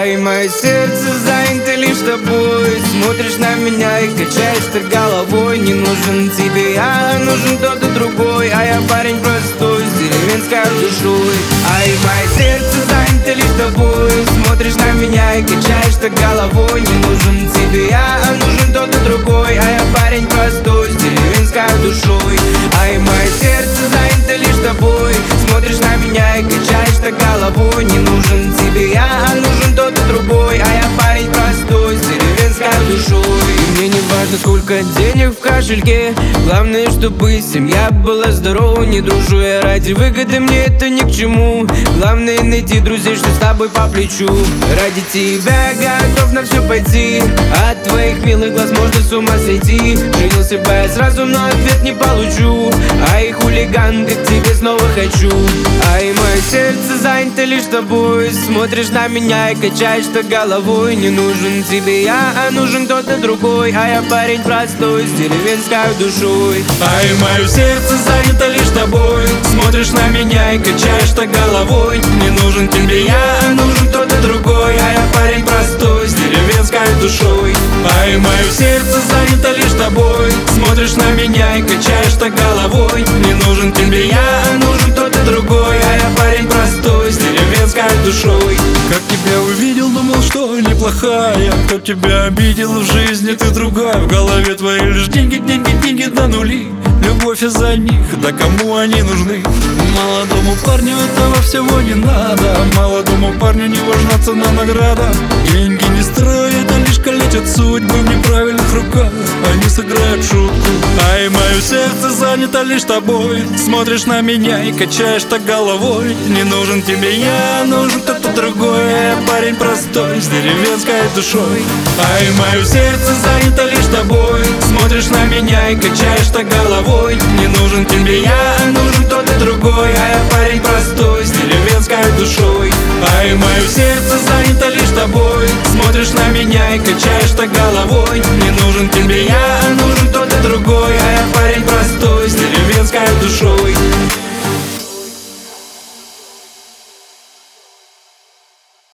Ай, мое сердце занято лишь тобой. Смотришь на меня и качаешь ты головой. Не нужен тебе я, нужен кто-то другой. А я парень простой, с деревенской душой. Ай, мое сердце занято лишь тобой. Смотришь на меня и качаешь ты головой. Не нужен тебе я, нужен кто-то другой. А я парень простой, с деревенской душой. Ай, мое сердце занято лишь тобой. Смотришь на меня и качаешь ты головой. Не нужен тебе я, нужен кто-то другой. А я парень простой, с деревенской душой. И мне не важно, сколько денег в кошельке. Главное, чтобы семья была здорова. Не дружу я ради выгоды, мне это ни к чему. Главное найти друзей, что с тобой по плечу. Ради тебя готов на все пойти. От твоих милых глаз можно с ума сойти. Женился бы я сразу, но ответ не получу. Ай, хулиган, как тебе снова хочу. Ай, мое сердце занято лишь тобой. Смотришь на меня и качаешь ты головой. Не нужен тебе я, нужен кто-то другой. А я парень простой, с деревенской душой. Ай, мое сердце занято лишь тобой. Смотришь на меня и качаешь ты головой. Не нужен тебе я, нужен кто-то другой. А я парень простой, с деревенской душой. Ай, мое сердце занято лишь тобой. Смотришь на меня и качаешь ты головой. Не нужен тебе я, нужен кто-то другой. А я парень простой, с деревенской душой. Как тебя увидел, думал, что неплохая. Кто тебя обидел, в жизни ты другая. В голове твоей лишь деньги, деньги, деньги до нули. Любовь из-за них, да кому они нужны? Молодому парню этого всего не надо. Молодому парню не важна цена награда. Деньги не строят, а лишь калечат судьбы. В неправильных руках они сыграют шутку. Ай, мое сердце занято лишь тобой. Смотришь на меня и качаешь так головой. Не нужен тебе я, нужен кто-то другой. А я парень простой, с деревенской душой. Ай, мое сердце занято лишь тобой. Смотришь на меня и качаешь так головой. Не нужен тебе я, нужен кто-то другой. А я парень простой, с деревенской душой. Ай, мое сердце занято лишь тобой. Смотришь на меня и качаешь так головой.